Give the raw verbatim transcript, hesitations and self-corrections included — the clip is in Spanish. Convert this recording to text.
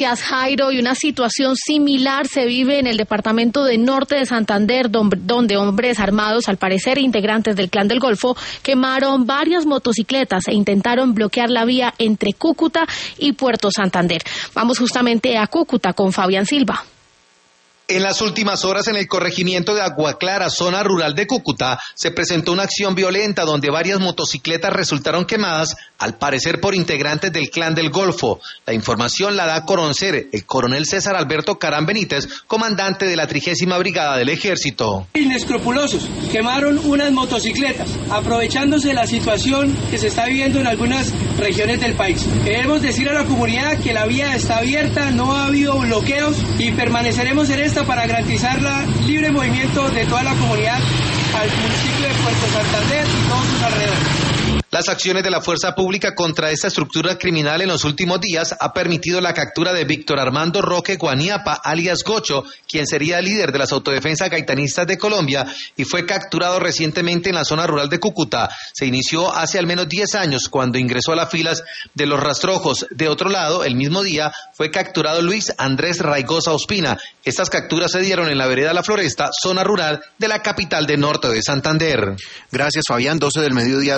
Gracias, Jairo. Y una situación similar se vive en el departamento de Norte de Santander, donde hombres armados, al parecer integrantes del Clan del Golfo, quemaron varias motocicletas e intentaron bloquear la vía entre Cúcuta y Puerto Santander. Vamos justamente a Cúcuta con Fabián Silva. En las últimas horas, en el corregimiento de Agua Clara, zona rural de Cúcuta, se presentó una acción violenta donde varias motocicletas resultaron quemadas, al parecer por integrantes del Clan del Golfo. La información la da a conocer el coronel César Alberto Carán Benítez, comandante de la trigésima Brigada del Ejército. Inescrupulosos quemaron unas motocicletas, aprovechándose de la situación que se está viviendo en algunas regiones del país. Queremos decir a la comunidad que la vía está abierta, no ha habido bloqueos y permaneceremos en esta para garantizar el libre movimiento de toda la comunidad al municipio de Puerto Santander y todos sus alrededores. Las acciones de la fuerza pública contra esta estructura criminal en los últimos días ha permitido la captura de Víctor Armando Roque Guaniapa, alias Gocho, quien sería el líder de las autodefensas gaitanistas de Colombia y fue capturado recientemente en la zona rural de Cúcuta. Se inició hace al menos diez años cuando ingresó a las filas de los rastrojos. De otro lado, el mismo día fue capturado Luis Andrés Raigosa Ospina. Estas capturas se dieron en la vereda La Floresta, zona rural de la capital de Norte de Santander. Gracias, Fabián. doce del mediodía.